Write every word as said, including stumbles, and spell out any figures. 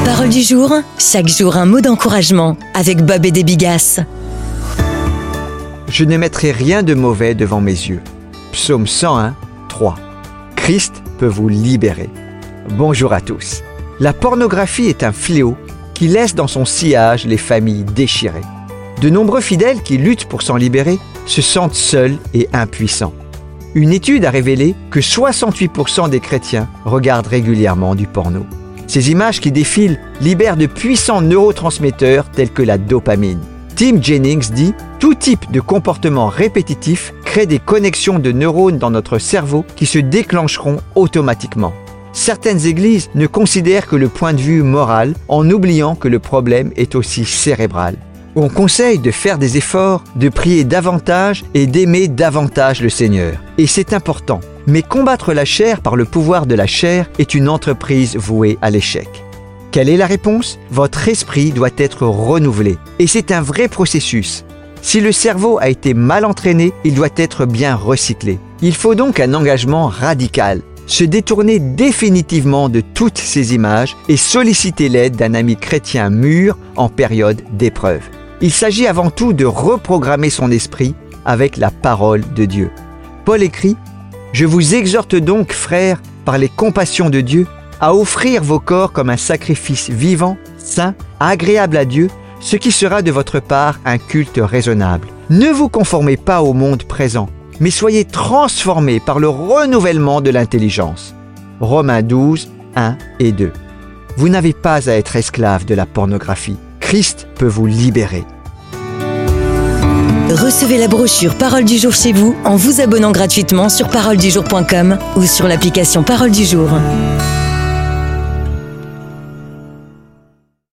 Parole du jour, chaque jour un mot d'encouragement avec Bob et des Bigasses. Je ne mettrai rien de mauvais devant mes yeux. Psaume cent un, trois. Christ peut vous libérer. Bonjour à tous. La pornographie est un fléau qui laisse dans son sillage les familles déchirées. De nombreux fidèles qui luttent pour s'en libérer se sentent seuls et impuissants. Une étude a révélé que soixante-huit pour cent des chrétiens regardent régulièrement du porno. Ces images qui défilent libèrent de puissants neurotransmetteurs tels que la dopamine. Tim Jennings dit « Tout type de comportement répétitif crée des connexions de neurones dans notre cerveau qui se déclencheront automatiquement. » Certaines églises ne considèrent que le point de vue moral en oubliant que le problème est aussi cérébral. On conseille de faire des efforts, de prier davantage et d'aimer davantage le Seigneur. Et c'est important. Mais combattre la chair par le pouvoir de la chair est une entreprise vouée à l'échec. Quelle est la réponse ? Votre esprit doit être renouvelé. Et c'est un vrai processus. Si le cerveau a été mal entraîné, il doit être bien recyclé. Il faut donc un engagement radical. Se détourner définitivement de toutes ces images et solliciter l'aide d'un ami chrétien mûr en période d'épreuve. Il s'agit avant tout de reprogrammer son esprit avec la parole de Dieu. Paul écrit « Je vous exhorte donc, frères, par les compassions de Dieu, à offrir vos corps comme un sacrifice vivant, saint, agréable à Dieu, ce qui sera de votre part un culte raisonnable. Ne vous conformez pas au monde présent, mais soyez transformés par le renouvellement de l'intelligence. » Romains douze, un et deux. Vous n'avez pas à être esclave de la pornographie. Christ peut vous libérer. Recevez la brochure Parole du jour chez vous en vous abonnant gratuitement sur parole du jour point com ou sur l'application Parole du jour.